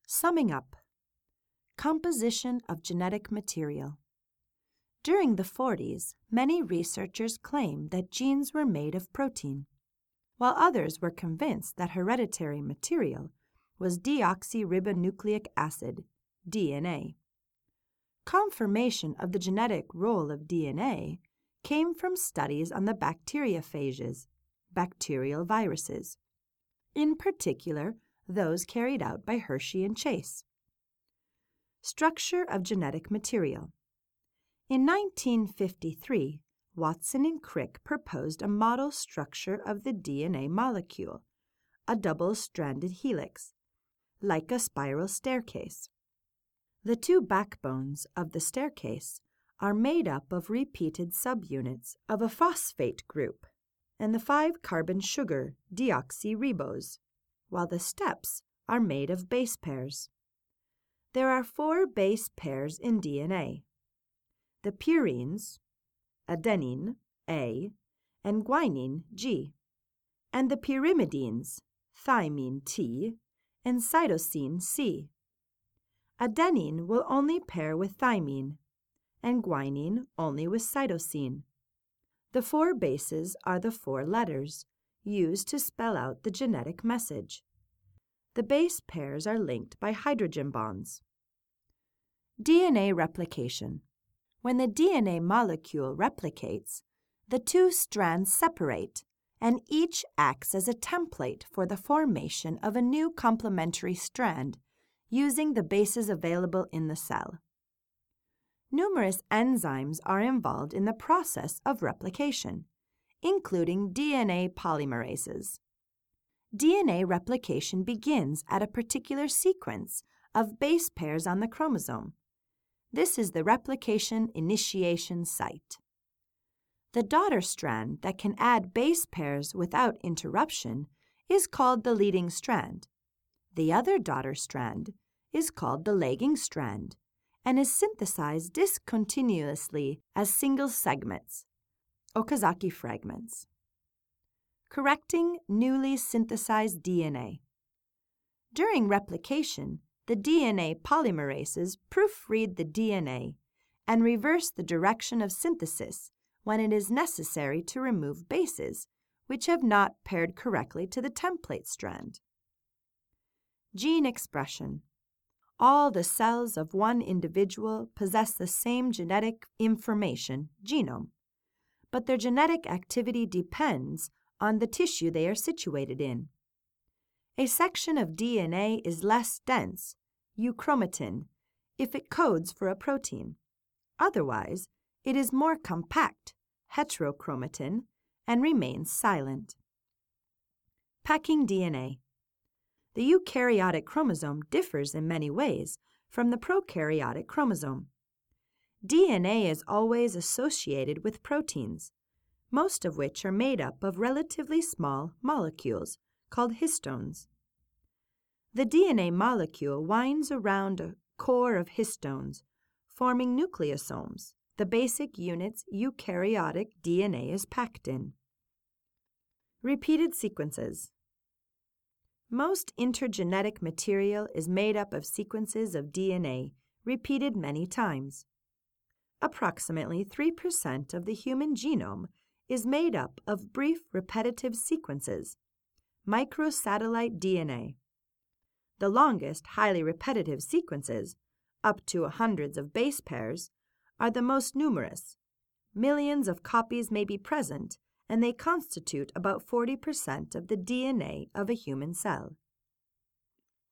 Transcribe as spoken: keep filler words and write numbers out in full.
Summing up. Composition of genetic material. During the forties, many researchers claimed that genes were made of protein, while others were convinced that hereditary material was deoxyribonucleic acid, D N A. Confirmation of the genetic role of D N A came from studies on the bacteriophages, bacterial viruses, in particular those carried out by Hershey and Chase. Structure of genetic material. In nineteen fifty-three, Watson and Crick proposed a model structure of the D N A molecule, a double-stranded helix, like a spiral staircase. The two backbones of the staircase are made up of repeated subunits of a phosphate group and the five-carbon sugar deoxyribose, while the steps are made of base pairs. There are four base pairs in D N A. The purines, adenine, A, and guanine, G, and the pyrimidines, thymine, T, and cytosine, C. Adenine will only pair with thymine, and guanine only with cytosine. The four bases are the four letters used to spell out the genetic message. The base pairs are linked by hydrogen bonds. D N A replication. When the D N A molecule replicates, the two strands separate, and each acts as a template for the formation of a new complementary strand using the bases available in the cell. Numerous enzymes are involved in the process of replication, including D N A polymerases. D N A replication begins at a particular sequence of base pairs on the chromosome. This is the replication initiation site. The daughter strand that can add base pairs without interruption is called the leading strand. The other daughter strand is called the lagging strand and is synthesized discontinuously as single segments, Okazaki fragments. Correcting newly synthesized D N A. During replication, the D N A polymerases proofread the D N A and reverse the direction of synthesis when it is necessary to remove bases which have not paired correctly to the template strand. Gene expression. All the cells of one individual possess the same genetic information, genome, but their genetic activity depends on the tissue they are situated in. A section of D N A is less dense, euchromatin, if it codes for a protein. Otherwise, it is more compact, heterochromatin, and remains silent. Packing D N A. The eukaryotic chromosome differs in many ways from the prokaryotic chromosome. D N A is always associated with proteins, most of which are made up of relatively small molecules called histones. The D N A molecule winds around a core of histones, forming nucleosomes, the basic units eukaryotic D N A is packed in. Repeated sequences. Most intergenetic material is made up of sequences of D N A repeated many times. Approximately three percent of the human genome is made up of brief repetitive sequences, microsatellite D N A. The longest highly repetitive sequences, up to hundreds of base pairs, are the most numerous. Millions of copies may be present, and they constitute about forty percent of the D N A of a human cell.